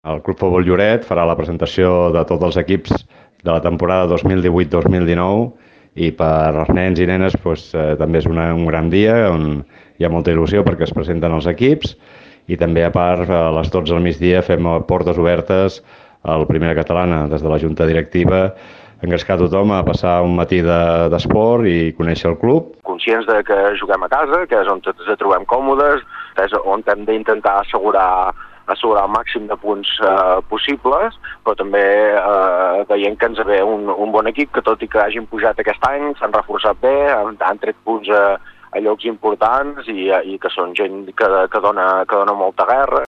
El Club Futbol Lloret farà la presentació de tots els equips de la temporada 2018-2019 i per als nens i nenes també és un gran dia on hi ha molta il·lusió perquè es presenten els equips i també a part a les 12 del migdia fem portes obertes al Primera Catalana des de la Junta Directiva, engrescar tothom a passar un matí d'esport i conèixer el club. Conscients de que juguem a casa, que és on ens trobem còmodes, és on hem d'intentar assegurar el màxim de punts possibles, però també veient que ens ve un bon equip, que tot i que hagin pujat aquest any, s'han reforçat bé, han tret punts a llocs importants i que són gent que dona molta guerra.